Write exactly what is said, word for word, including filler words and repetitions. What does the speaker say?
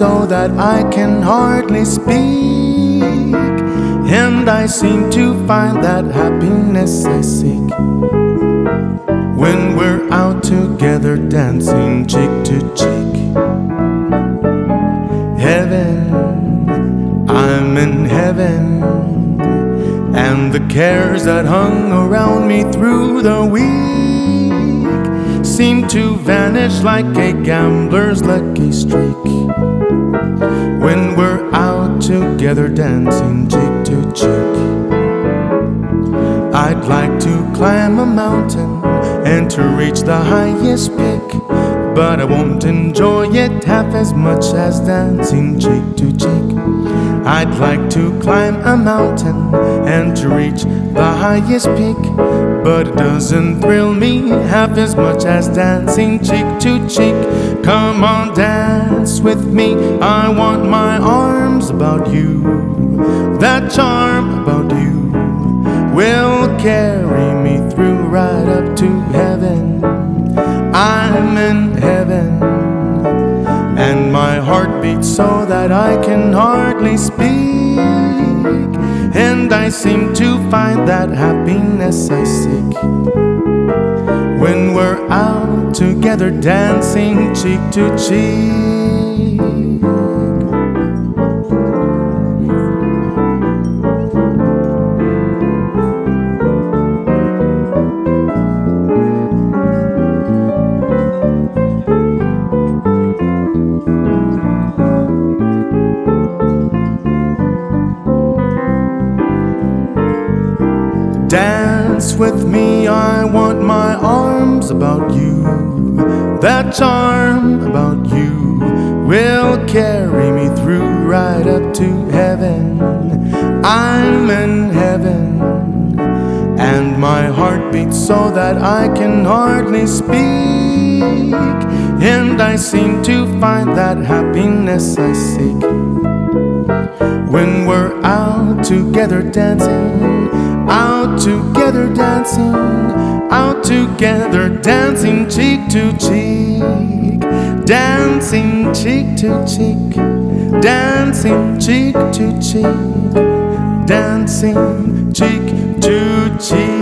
so that I can hardly speak, and I seem to find that happiness I seek when we're out together dancing cheek to cheek. Heaven, I'm in heaven, and the cares that hung around me through the week seem to vanish like a gambler's lucky streak when we're out together dancing cheek to cheek. I'd like to climb a mountain and to reach the highest peak, but I won't enjoy it half as much as dancing cheek to cheek. I'd like to climb a mountain and to reach the highest peak, but it doesn't thrill me half as much as dancing cheek to cheek. Come on, dance with me, I want my arms about you. That charm about you will carry me through right up to heaven. I'm in heaven, and my heart beats so that I can hardly speak, and I seem to find that happiness I seek when we're out together dancing cheek to cheek. Dance with me, I want my arms about you. That charm about you will carry me through right up to heaven. I'm in heaven, and my heart beats so that I can hardly speak, and I seem to find that happiness I seek when we're out together dancing, out together dancing, out together dancing cheek to cheek, dancing cheek to cheek, dancing cheek to cheek, dancing cheek to cheek.